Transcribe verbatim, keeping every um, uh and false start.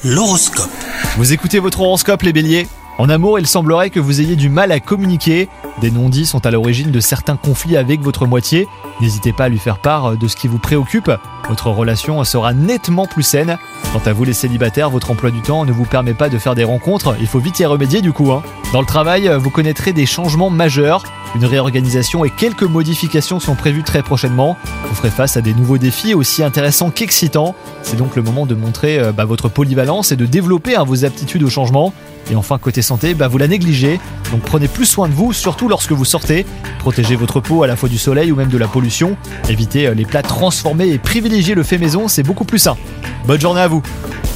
L'horoscope. Vous écoutez votre horoscope les béliers ? En amour, il semblerait que vous ayez du mal à communiquer. Des non-dits sont à l'origine de certains conflits avec votre moitié. N'hésitez pas à lui faire part de ce qui vous préoccupe. Votre relation sera nettement plus saine. Quant à vous les célibataires, votre emploi du temps ne vous permet pas de faire des rencontres. Il faut vite y remédier du coup. Hein. Dans le travail, vous connaîtrez des changements majeurs. Une réorganisation et quelques modifications sont prévues très prochainement. Vous ferez face à des nouveaux défis aussi intéressants qu'excitants. C'est donc le moment de montrer euh, bah, votre polyvalence et de développer hein, vos aptitudes au changement. Et enfin, côté santé, bah, vous la négligez. Donc prenez plus soin de vous, surtout lorsque vous sortez. Protégez votre peau à la fois du soleil ou même de la pollution. Évitez euh, les plats transformés et privilégiez le fait maison, c'est beaucoup plus sain. Bonne journée à vous.